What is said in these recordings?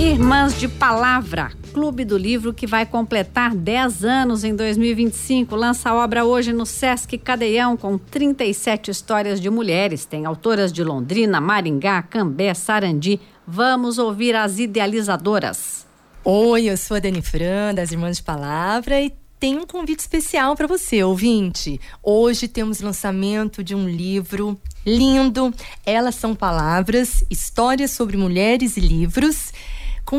Irmãs de Palavra, Clube do Livro que vai completar 10 anos em 2025. Lança a obra hoje no Sesc Cadeião com 37 histórias de mulheres. Tem autoras de Londrina, Maringá, Cambé, Sarandi. Vamos ouvir as idealizadoras. Oi, eu sou a Dani Fran, das Irmãs de Palavra, e tem um convite especial para você, ouvinte. Hoje temos lançamento de um livro lindo. Elas São Palavras, histórias sobre mulheres e livros, com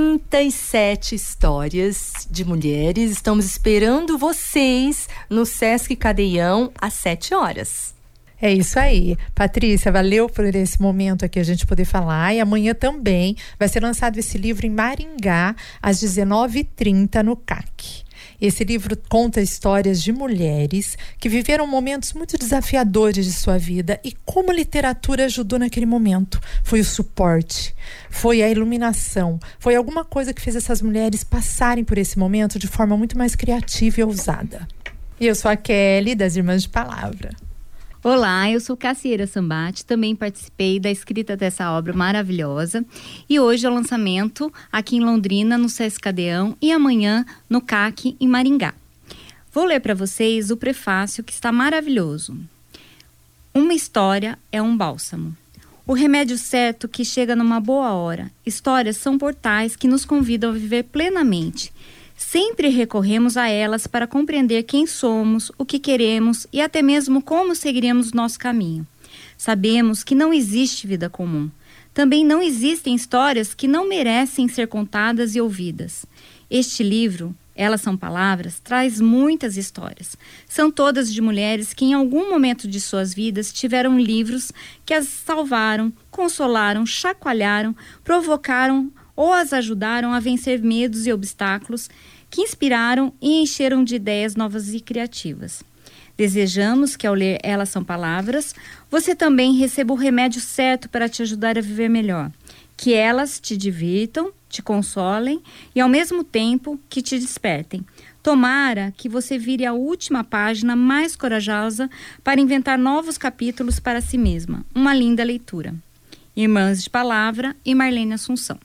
37 histórias de mulheres. Estamos esperando vocês no Sesc Cadeião às 7 horas. É isso aí. Patrícia, valeu por esse momento aqui a gente poder falar. E amanhã também vai ser lançado esse livro em Maringá, às 19h30, no CAC. Esse livro conta histórias de mulheres que viveram momentos muito desafiadores de sua vida e como a literatura ajudou naquele momento. Foi o suporte, foi a iluminação, foi alguma coisa que fez essas mulheres passarem por esse momento de forma muito mais criativa e ousada. E eu sou a Kelly, das Irmãs de Palavra. Olá, eu sou Cassieira Sambati, também participei da escrita dessa obra maravilhosa e hoje é o lançamento aqui em Londrina, no Sesc Cadeião, e amanhã no CAC em Maringá. Vou ler para vocês o prefácio que está maravilhoso. Uma história é um bálsamo. O remédio certo que chega numa boa hora. Histórias são portais que nos convidam a viver plenamente. Sempre recorremos a elas para compreender quem somos, o que queremos e até mesmo como seguiremos nosso caminho. Sabemos que não existe vida comum. Também não existem histórias que não merecem ser contadas e ouvidas. Este livro, Elas São Palavras, traz muitas histórias. São todas de mulheres que em algum momento de suas vidas tiveram livros que as salvaram, consolaram, chacoalharam, provocaram ou as ajudaram a vencer medos e obstáculos que inspiraram e encheram de ideias novas e criativas. Desejamos que ao ler Elas São Palavras, você também receba o remédio certo para te ajudar a viver melhor. Que elas te divirtam, te consolem e ao mesmo tempo que te despertem. Tomara que você vire a última página mais corajosa para inventar novos capítulos para si mesma. Uma linda leitura. Irmãs de Palavra e Marlene Assunção.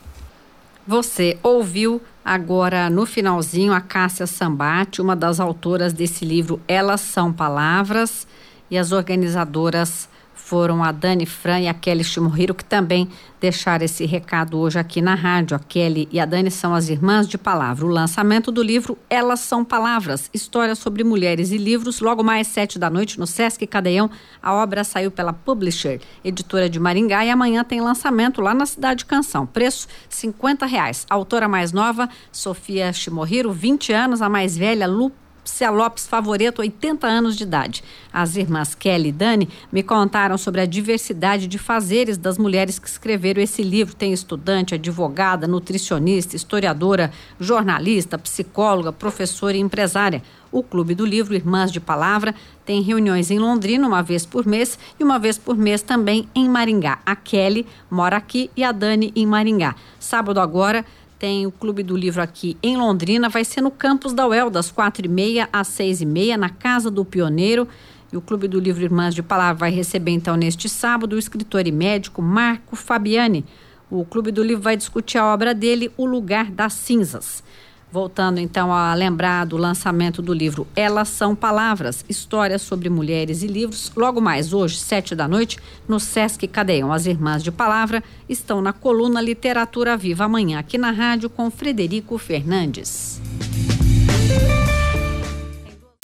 Você ouviu agora no finalzinho a Cássia Sambati, uma das autoras desse livro Elas São Palavras, e as organizadoras foram a Dani Fran e a Kelly Shimohiro, que também deixaram esse recado hoje aqui na rádio. A Kelly e a Dani são as Irmãs de Palavra. O lançamento do livro Elas São Palavras, histórias sobre mulheres e livros, logo mais 7 da noite no Sesc Cadeião. A obra saiu pela Publisher, editora de Maringá, e amanhã tem lançamento lá na Cidade Canção. Preço R$50. A autora mais nova, Sofia Shimohiro, 20 anos, a mais velha, Lúcia Lopes Favoreto, 80 anos de idade. As irmãs Kelly e Dani me contaram sobre a diversidade de fazeres das mulheres que escreveram esse livro. Tem estudante, advogada, nutricionista, historiadora, jornalista, psicóloga, professora e empresária. O Clube do Livro Irmãs de Palavra tem reuniões em Londrina uma vez por mês e uma vez por mês também em Maringá. A Kelly mora aqui e a Dani em Maringá. Sábado agora tem o Clube do Livro aqui em Londrina, vai ser no campus da UEL, das 4h30 às 6h30, na Casa do Pioneiro. E o Clube do Livro Irmãs de Palavra vai receber, então, neste sábado, o escritor e médico Marco Fabiani. O Clube do Livro vai discutir a obra dele, O Lugar das Cinzas. Voltando, então, a lembrar do lançamento do livro Elas São Palavras, histórias sobre mulheres e livros, logo mais hoje, 7 da noite, no Sesc Cadeião. As Irmãs de Palavra estão na coluna Literatura Viva amanhã, aqui na rádio, com Frederico Fernandes.